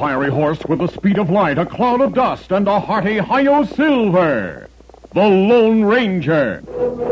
fiery horse with the speed of light, a cloud of dust, and a hearty Hi-Yo Silver, the Lone Ranger.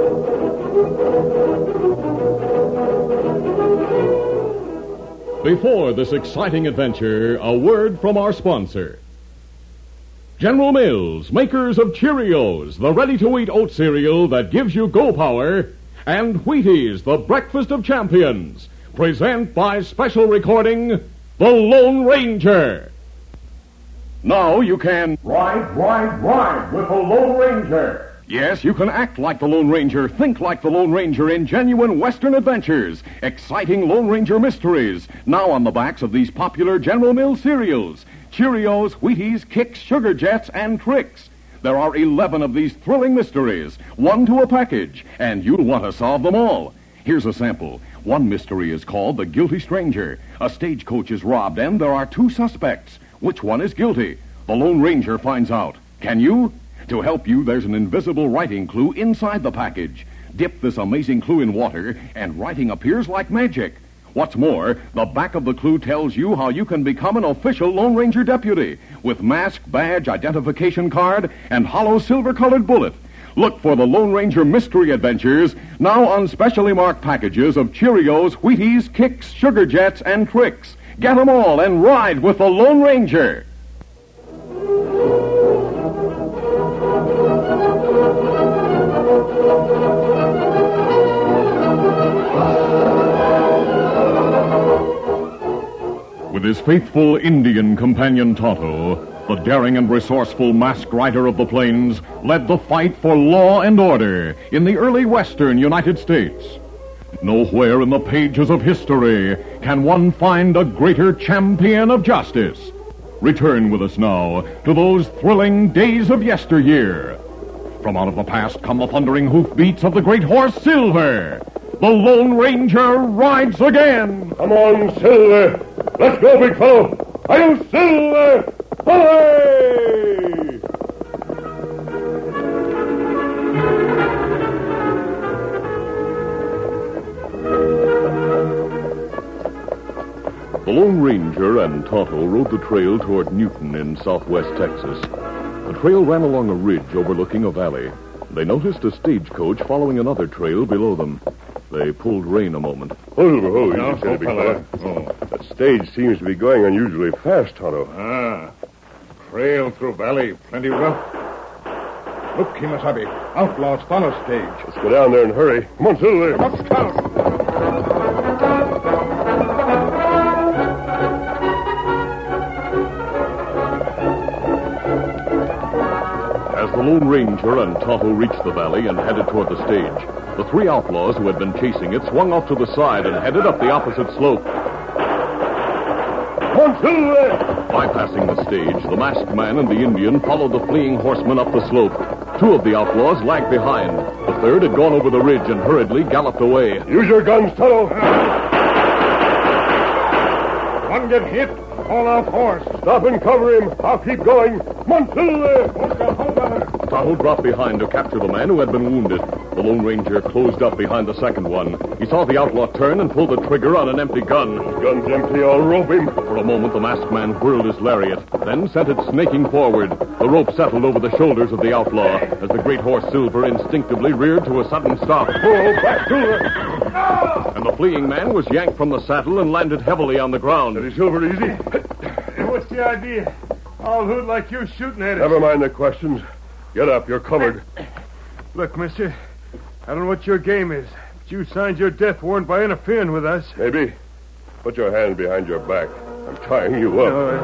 Before this exciting adventure, a word from our sponsor. General Mills, makers of Cheerios, the ready-to-eat oat cereal that gives you go power, and Wheaties, the breakfast of champions, present by special recording, The Lone Ranger. Now you can ride with the Lone Ranger. Yes, you can act like the Lone Ranger, think like the Lone Ranger in genuine Western adventures, exciting Lone Ranger mysteries, now on the backs of these popular General Mills cereals, Cheerios, Wheaties, Kix, Sugar Jets, and Trix. There are 11 of these thrilling mysteries, one to a package, and you'll want to solve them all. Here's a sample. One mystery is called The Guilty Stranger. A stagecoach is robbed, and there are two suspects. Which one is guilty? The Lone Ranger finds out. Can you? To help you, there's an invisible writing clue inside the package. Dip this amazing clue in water, and writing appears like magic. What's more, the back of the clue tells you how you can become an official Lone Ranger deputy with mask, badge, identification card, and hollow silver-colored bullet. Look for the Lone Ranger Mystery Adventures now on specially marked packages of Cheerios, Wheaties, Kix, Sugar Jets, and Trix. Get them all and ride with the Lone Ranger. With his faithful Indian companion Tonto, the daring and resourceful masked rider of the plains led the fight for law and order in the early western United States. Nowhere in the pages of history can one find a greater champion of justice. Return with us now to those thrilling days of yesteryear. From out of the past come the thundering hoofbeats of the great horse Silver. The Lone Ranger rides again. Come on, Silver. Let's go, big fellow. Hi-Yo, Silver! Hooray! The Lone Ranger and Tonto rode the trail toward Newton in southwest Texas. The trail ran along a ridge overlooking a valley. They noticed a stagecoach following another trail below them. They pulled rein a moment. Easy, big fella. That stage seems to be going unusually fast, Tonto. Trail through valley, plenty rough. Look, Kimasabi, outlaws follow stage. Let's go down there and hurry. Come on, Silver. Come up, Scout. As the Lone Ranger and Tonto reached the valley and headed toward the stage, the three outlaws who had been chasing it swung off to the side and headed up the opposite slope. Come on, Silver! Bypassing the stage, the masked man and the Indian followed the fleeing horsemen up the slope. Two of the outlaws lagged behind. The third had gone over the ridge and hurriedly galloped away. Use your guns, Tonto. One get hit, fall off horse. Stop and cover him. I'll keep going. Come on, Silver! Tonto dropped behind to capture the man who had been wounded. The Lone Ranger closed up behind the second one. He saw the outlaw turn and pull the trigger on an empty gun. Gun's empty. I'll rope him. For a moment, the masked man whirled his lariat, then sent it snaking forward. The rope settled over the shoulders of the outlaw as the great horse Silver instinctively reared to a sudden stop. Oh, back, Silver! And the fleeing man was yanked from the saddle and landed heavily on the ground. Steady, Silver, easy. What's the idea? All who'd like you shooting at us? Never mind the questions. Get up. You're covered. Look, mister, I don't know what your game is, but you signed your death warrant by interfering with us. Maybe. Put your hands behind your back. I'm tying you up.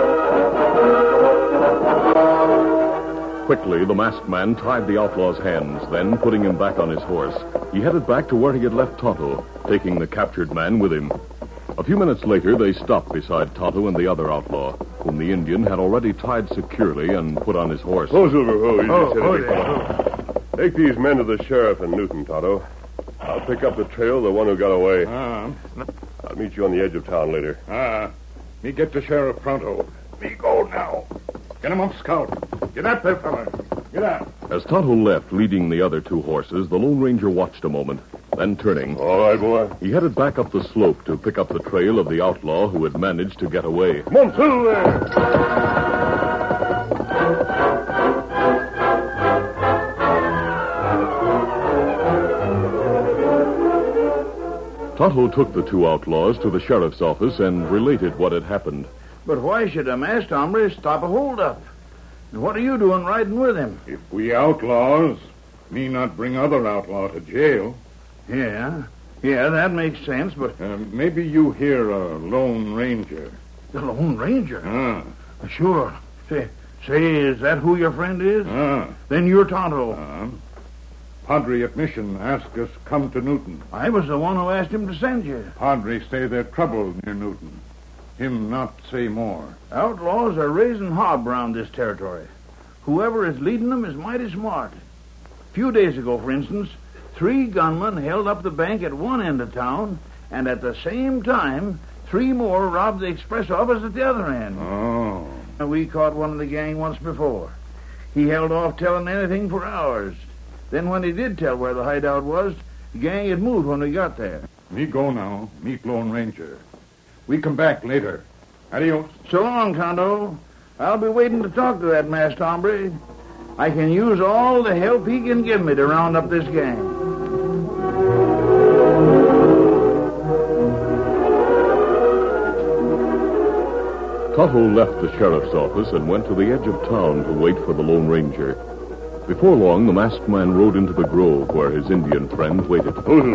Quickly, the masked man tied the outlaw's hands, then, putting him back on his horse, he headed back to where he had left Tonto, taking the captured man with him. A few minutes later, they stopped beside Tonto and the other outlaw, whom the Indian had already tied securely and put on his horse. Oh, Silver, easy. Take these men to the sheriff in Newton, Tonto. I'll pick up the trail of the one who got away. I'll meet you on the edge of town later. Me get the sheriff pronto. Me go now. Get him up, Scout. Get up there, fella. Get up. As Tonto left, leading the other two horses, the Lone Ranger watched a moment. Then turning, All right, boy. he headed back up the slope to pick up the trail of the outlaw who had managed to get away. Come on, through there. Tonto took the two outlaws to the sheriff's office and related what had happened. But why should a masked hombre stop a holdup? And what are you doing riding with him? If we outlaws need not bring other outlaw to jail. Yeah, that makes sense, but... Maybe you hear a Lone Ranger. The Lone Ranger? Ah. Sure. Say, is that who your friend is? Then you're Tonto. Padre at Mission asked us come to Newton. I was the one who asked him to send you. Padre say there's trouble near Newton. Him not say more. Outlaws are raising hob around this territory. Whoever is leading them is mighty smart. A few days ago, for instance, 3 gunmen held up the bank at one end of town, and at the same time, 3 more robbed the express office at the other end. Oh. We caught one of the gang once before. He held off telling anything for hours. Then when he did tell where the hideout was, the gang had moved when we got there. Me go now, meet Lone Ranger. We come back later. Adios. So long, Tonto. I'll be waiting to talk to that masked hombre. I can use all the help he can give me to round up this gang. Tonto left the sheriff's office and went to the edge of town to wait for the Lone Ranger. Before long, the masked man rode into the grove where his Indian friend waited.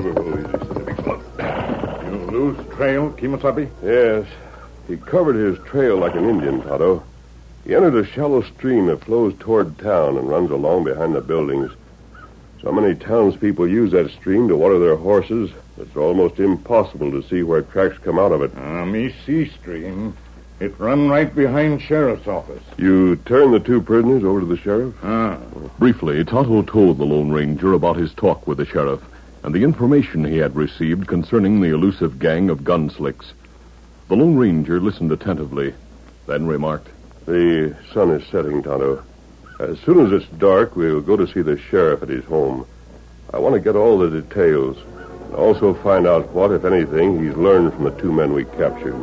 You lose trail, Kimasabi? Yes. He covered his trail like an Indian, Tonto. He entered a shallow stream that flows toward town and runs along behind the buildings. So many townspeople use that stream to water their horses, it's almost impossible to see where tracks come out of it. Me see stream. It run right behind sheriff's office. You turned the 2 prisoners over to the sheriff? Briefly, Tonto told the Lone Ranger about his talk with the sheriff and the information he had received concerning the elusive gang of gunslicks. The Lone Ranger listened attentively, then remarked, The sun is setting, Tonto. As soon as it's dark, we'll go to see the sheriff at his home. I want to get all the details, and also find out what, if anything, he's learned from the 2 men we captured.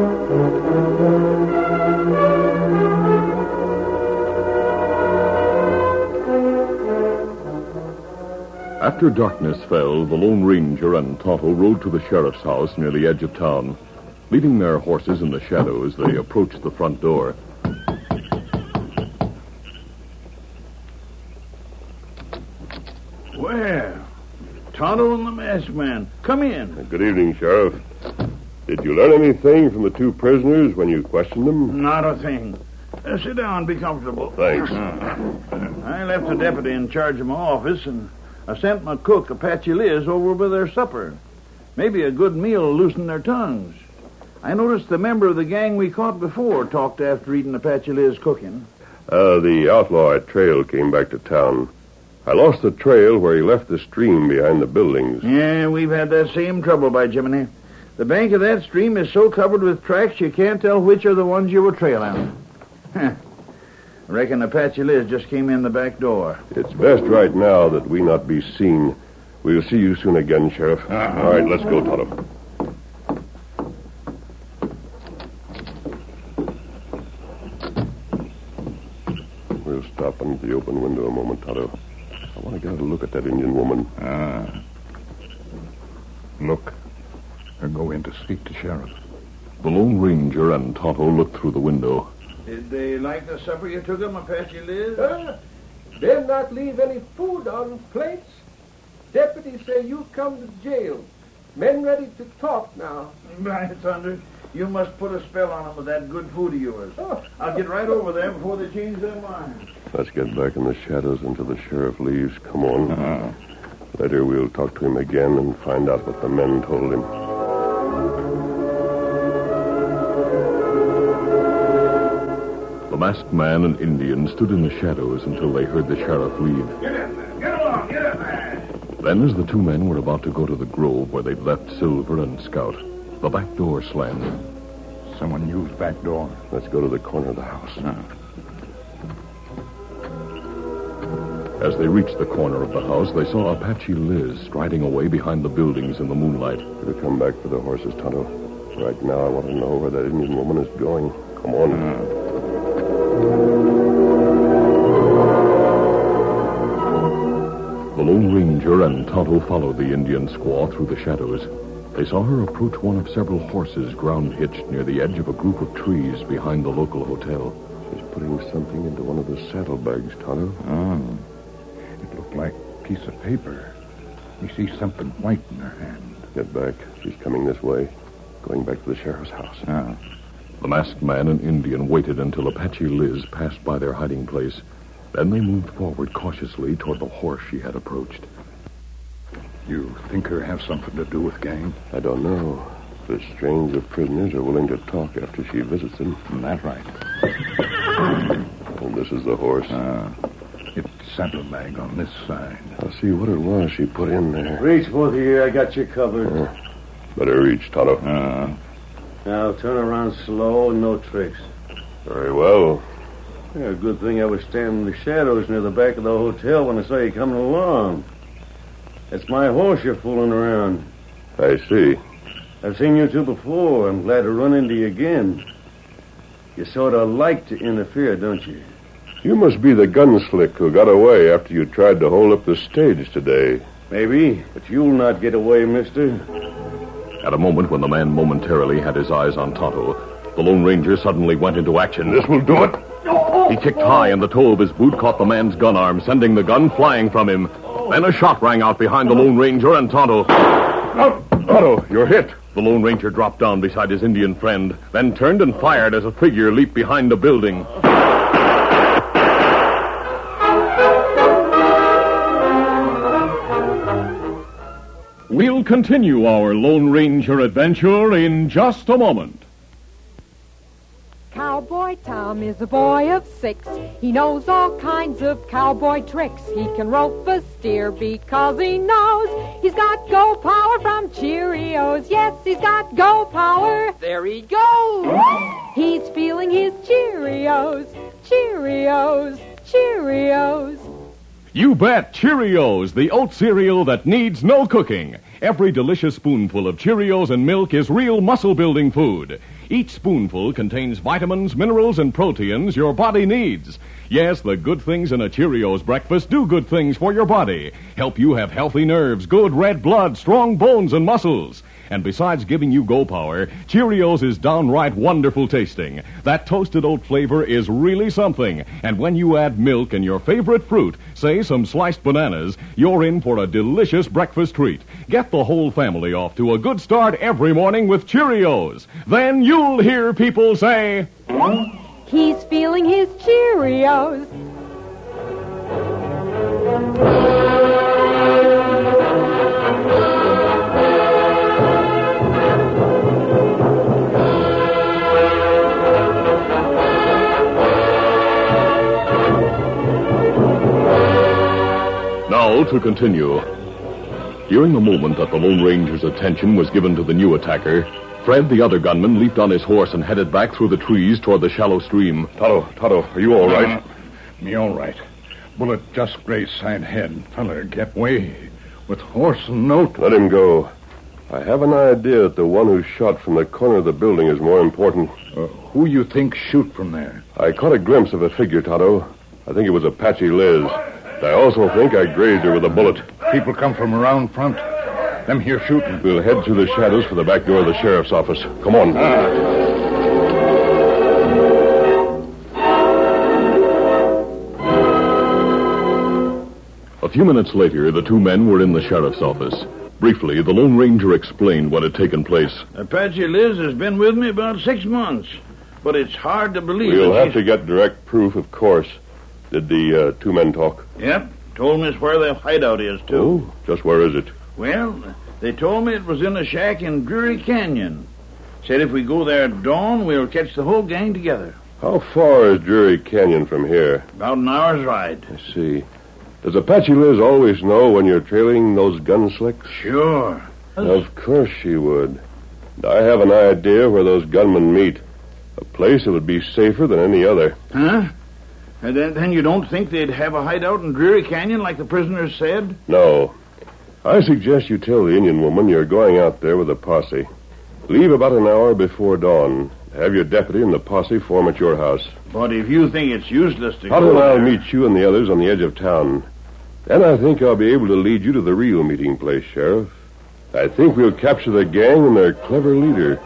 After darkness fell, the Lone Ranger and Tonto rode to the sheriff's house near the edge of town. Leaving their horses in the shadows, they approached the front door. Well, Tonto and the masked man. Come in. Good evening, Sheriff. Did you learn anything from the 2 prisoners when you questioned them? Not a thing. Sit down, be comfortable. Thanks. I left the deputy in charge of my office, and I sent my cook, Apache Liz, over with their supper. Maybe a good meal will loosen their tongues. I noticed the member of the gang we caught before talked after eating Apache Liz cooking. The outlaw at trail came back to town. I lost the trail where he left the stream behind the buildings. Yeah, we've had that same trouble, by Jiminy. The bank of that stream is so covered with tracks you can't tell which are the ones you were trailing. I reckon Apache Liz just came in the back door. It's best right now that we not be seen. We'll see you soon again, Sheriff. All right, let's go, Tonto. We'll stop under the open window a moment, Tonto. I want to get a look at that Indian woman. Look. I'll go in to speak to Sheriff. The Lone Ranger and Tonto looked through the window. Did they like the supper you took them, Apache Liz? They'll not leave any food on plates. Deputies say you come to jail. Men ready to talk now. By thunder, you must put a spell on them with that good food of yours. I'll get right over there before they change their minds. Let's get back in the shadows until the sheriff leaves. Come on. Later we'll talk to him again and find out what the men told him. The masked man and Indian stood in the shadows until they heard the sheriff leave. Get in there. Get along. Get in there. Then, as the 2 men were about to go to the grove where they'd left Silver and Scout, the back door slammed. Someone used back door. Let's go to the corner of the house. As they reached the corner of the house, they saw Apache Liz striding away behind the buildings in the moonlight. Better come back for the horses, Tonto. Right now, I want to know where that Indian woman is going. Come on. The Lone Ranger and Tonto followed the Indian squaw through the shadows. They saw her approach one of several horses ground hitched near the edge of a group of trees behind the local hotel. She's putting something into one of the saddlebags, Tonto. Oh. It looked like a piece of paper. You see something white in her hand. Get back. She's coming this way. Going back to the sheriff's house. Oh. The masked man and Indian waited until Apache Liz passed by their hiding place. Then they moved forward cautiously toward the horse she had approached. You think her have something to do with gang? I don't know. But it's strange the prisoners are willing to talk after she visits them. That's right. Oh, this is the horse. It's saddlebag on this side. I'll see what it was she put in there. Reach, both of you. I got you covered. Better reach, Tonto. Now, turn around slow and no tricks. Very well. Yeah, good thing I was standing in the shadows near the back of the hotel when I saw you coming along. That's my horse you're fooling around. I see. I've seen you two before. I'm glad to run into you again. You sort of like to interfere, don't you? You must be the gunslick who got away after you tried to hold up the stage today. Maybe, but you'll not get away, mister. At a moment when the man momentarily had his eyes on Tonto, the Lone Ranger suddenly went into action. This will do it. He kicked high, and the toe of his boot caught the man's gun arm, sending the gun flying from him. Then a shot rang out behind the Lone Ranger and Tonto. Tonto, you're hit. The Lone Ranger dropped down beside his Indian friend, then turned and fired as a figure leaped behind a building. We'll continue our Lone Ranger adventure in just a moment. Cowboy Tom is a boy of 6. He knows all kinds of cowboy tricks. He can rope a steer because he knows he's got go power from Cheerios. Yes, he's got go power. There he goes. He's feeling his Cheerios. Cheerios. Cheerios. You bet, Cheerios, the oat cereal that needs no cooking. Every delicious spoonful of Cheerios and milk is real muscle-building food. Each spoonful contains vitamins, minerals, and proteins your body needs. Yes, the good things in a Cheerios breakfast do good things for your body. Help you have healthy nerves, good red blood, strong bones, and muscles. And besides giving you go power, Cheerios is downright wonderful tasting. That toasted oat flavor is really something. And when you add milk and your favorite fruit, say some sliced bananas, you're in for a delicious breakfast treat. Get the whole family off to a good start every morning with Cheerios. Then you'll hear people say, he's feeling his Cheerios. Now to continue. During the moment that the Lone Ranger's attention was given to the new attacker, Fred, the other gunman, leaped on his horse and headed back through the trees toward the shallow stream. Tonto, are you all right? Me all right. Bullet just grazed side head. Feller get away with horse and note. Let him go. I have an idea that the one who shot from the corner of the building is more important. Who you think shoot from there? I caught a glimpse of a figure, Tonto. I think it was Apache Liz. I also think I grazed her with a bullet. People come from around front. Them here shooting. We'll head through the shadows for the back door of the sheriff's office. Come on. A few minutes later, the two men were in the sheriff's office. Briefly, the Lone Ranger explained what had taken place. Apache Liz has been with me about 6 months, but it's hard to believe. We'll have to get direct proof, of course. Did the two men talk? Yep. Told me it's where their hideout is, too. Oh, just where is it? Well, they told me it was in a shack in Drury Canyon. Said if we go there at dawn, we'll catch the whole gang together. How far is Drury Canyon from here? About an hour's ride. I see. Does Apache Liz always know when you're trailing those gunslicks? Sure. Of course she would. I have an idea where those gunmen meet. A place that would be safer than any other. Huh? And then you don't think they'd have a hideout in Dreary Canyon like the prisoners said? No. I suggest you tell the Indian woman you're going out there with a posse. Leave about an hour before dawn. Have your deputy and the posse form at your house. But if you think it's useless to Tonto go and I'll there... meet you and the others on the edge of town. Then I think I'll be able to lead you to the real meeting place, Sheriff. I think we'll capture the gang and their clever leader.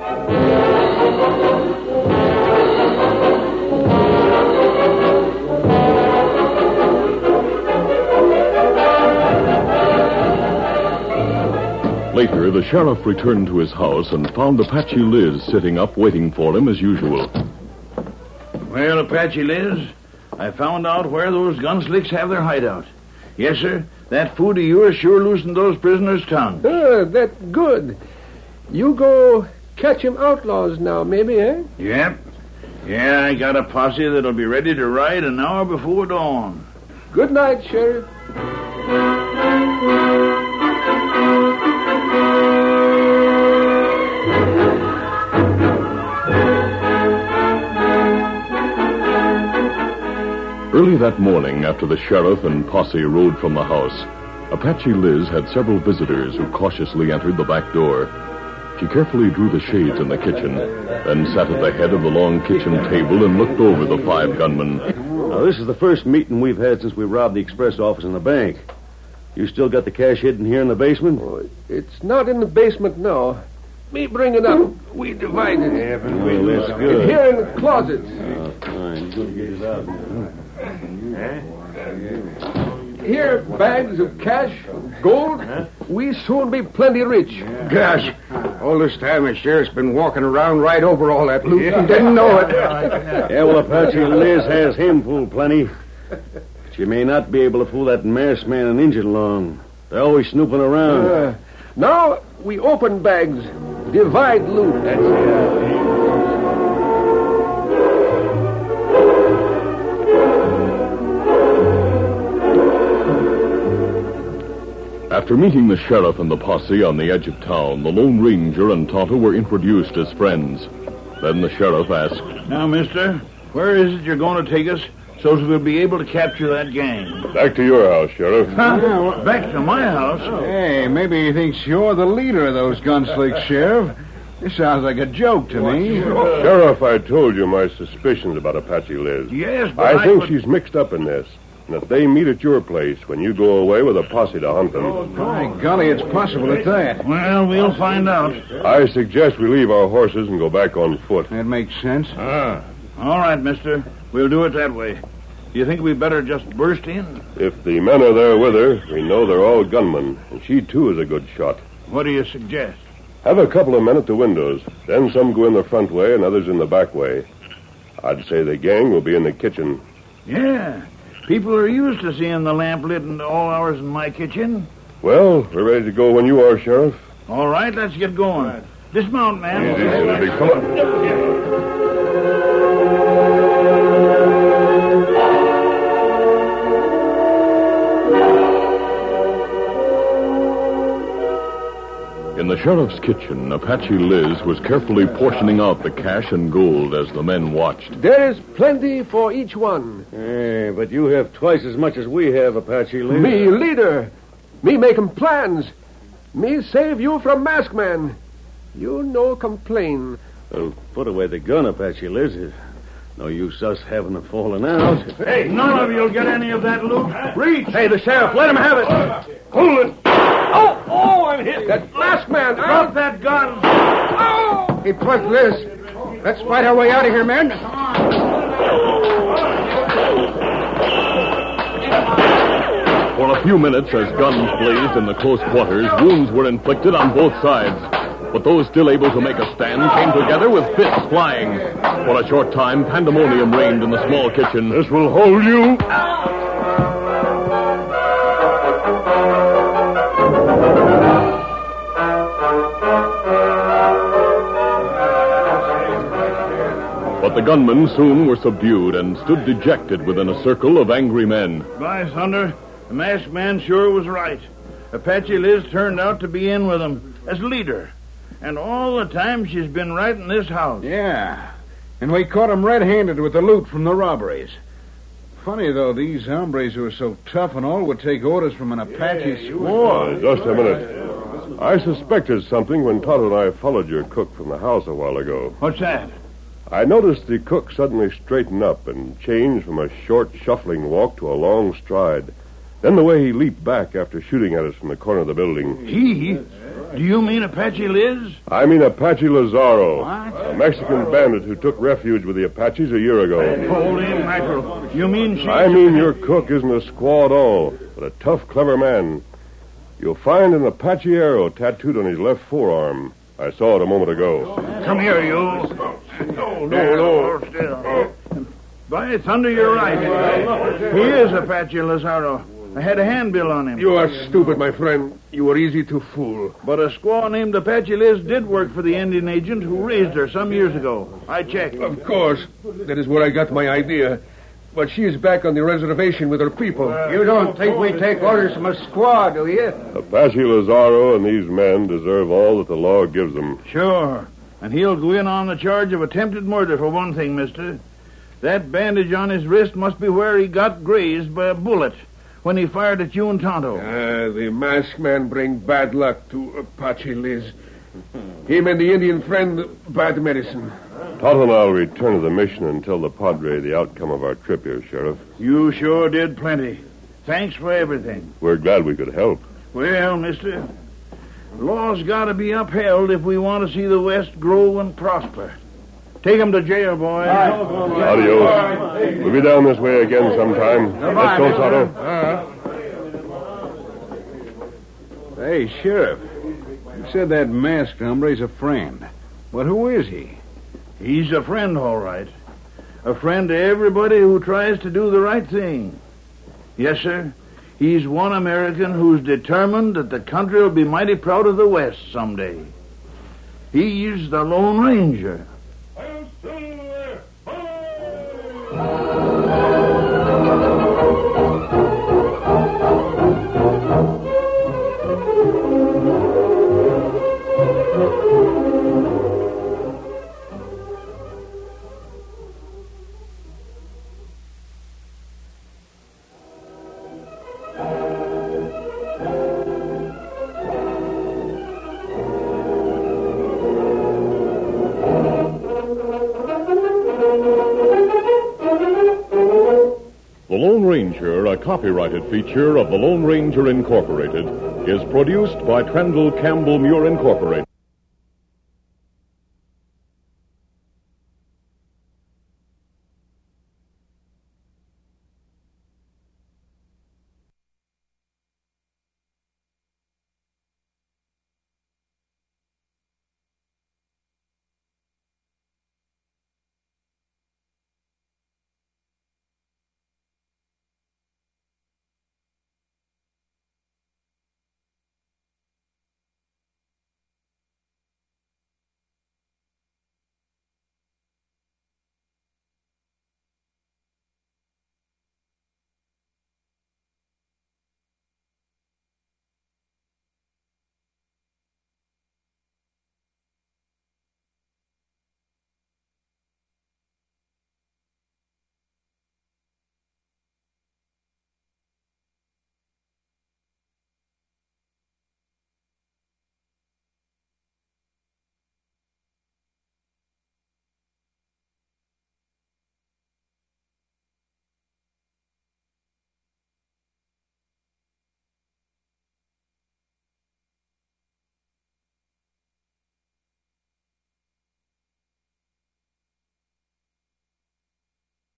Later, the sheriff returned to his house and found Apache Liz sitting up waiting for him as usual. Well, Apache Liz, I found out where those gunslicks have their hideout. Yes, sir. That food of yours sure loosened those prisoners' tongues. That's good. You go catch 'em outlaws now, maybe, eh? Yep. Yeah, I got a posse that'll be ready to ride an hour before dawn. Good night, Sheriff. Early that morning, after the sheriff and posse rode from the house, Apache Liz had several visitors who cautiously entered the back door. She carefully drew the shades in the kitchen, then sat at the head of the long kitchen table and looked over the 5 gunmen. Now, this is the first meeting we've had since we robbed the express office and the bank. You still got the cash hidden here in the basement? Oh, it's not in the basement now. Me bring it up. We divide it. Yeah, but that's good. Here in the closet. Oh, fine. You're going to get it out now. Here, bags of cash, gold. We soon be plenty rich. Gosh, all this time the sheriff's been walking around right over all that loot and didn't know it. Yeah, well, Apache Liz has him fooled plenty. But you may not be able to fool that masked man and Injun along. They're always snooping around. Now we open bags, divide loot. That's it. After meeting the sheriff and the posse on the edge of town, the Lone Ranger and Tonto were introduced as friends. Then the sheriff asked, Now, mister, where is it you're going to take us so as we'll be able to capture that gang? Back to your house, Sheriff. Huh? Back to my house? Hey, maybe he thinks you're the leader of those gunslicks, Sheriff. This sounds like a joke to me. Sheriff, I told you my suspicions about Apache Liz. Yes, but I think she's mixed up in this. And if they meet at your place when you go away with a posse to hunt them. My golly, it's possible at that. Well, we'll find out. I suggest we leave our horses and go back on foot. That makes sense. All right, mister. We'll do it that way. Do you think we'd better just burst in? If the men are there with her, we know they're all gunmen, and she, too, is a good shot. What do you suggest? Have a couple of men at the windows. Then some go in the front way and others in the back way. I'd say the gang will be in the kitchen. Yeah. People are used to seeing the lamp lit in all hours in my kitchen. Well, we're ready to go when you are, Sheriff. All right, let's get going. Dismount, man. Easy, big fella. In the sheriff's kitchen, Apache Liz was carefully portioning out the cash and gold as the men watched. There is plenty for each one. Hey, but you have twice as much as we have, Apache Liz. Me leader. Me making plans. Me save you from masked man. You no complain. Well, put away the gun, Apache Liz. There's no use us having a falling out. Hey, none of you'll get any of that loot. Reach! Hey, the sheriff, let him have it. Hold it! Oh, I'm hit. That masked man. Drop that gun! Oh! Hey, Pluck Liz. Let's fight our way out of here, men. For a few minutes, as guns blazed in the close quarters, wounds were inflicted on both sides. But those still able to make a stand came together with fists flying. For a short time, pandemonium reigned in the small kitchen. This will hold you. But the gunmen soon were subdued and stood dejected within a circle of angry men. By thunder, the masked man sure was right. Apache Liz turned out to be in with them as leader. And all the time she's been right in this house. Yeah. And we caught him red-handed with the loot from the robberies. Funny, though, these hombres who are so tough and all would take orders from an Apache squaw. Just a minute. I suspected something when Tonto and I followed your cook from the house a while ago. What's that? I noticed the cook suddenly straighten up and change from a short, shuffling walk to a long stride. Then the way he leaped back after shooting at us from the corner of the building. He? Do you mean Apache Liz? I mean Apache Lazaro. What? A Mexican bandit who took refuge with the Apaches a year ago. Holy mackerel. You mean she... I mean your cook isn't a squaw at all, but a tough, clever man. You'll find an Apache arrow tattooed on his left forearm. I saw it a moment ago. Come here, you. No. Still. By thunder, you're right. He is Apache Lazaro. I had a handbill on him. You are stupid, my friend. You were easy to fool. But a squaw named Apache Liz did work for the Indian agent who raised her some years ago. I checked. Of course. That is where I got my idea. But she is back on the reservation with her people. You don't think we take orders from a squaw, do you? Apache Lazaro and these men deserve all that the law gives them. Sure. And he'll go in on the charge of attempted murder for one thing, mister. That bandage on his wrist must be where he got grazed by a bullet when he fired at you and Tonto. The masked man bring bad luck to Apache Liz. Him and the Indian friend, bad medicine. Tonto and I'll return to the mission and tell the Padre the outcome of our trip here, Sheriff. You sure did plenty. Thanks for everything. We're glad we could help. Well, mister, law's got to be upheld if we want to see the West grow and prosper. Take him to jail, boy. Adios. We'll be down this way again sometime. Let's go, Tonto. Hey, Sheriff. You said that masked hombre's a friend. But who is he? He's a friend, all right. A friend to everybody who tries to do the right thing. Yes, sir. He's one American who's determined that the country will be mighty proud of the West someday. He's the Lone Ranger. The Lone Ranger, a copyrighted feature of the Lone Ranger Incorporated, is produced by Trendle Campbell Muir Incorporated.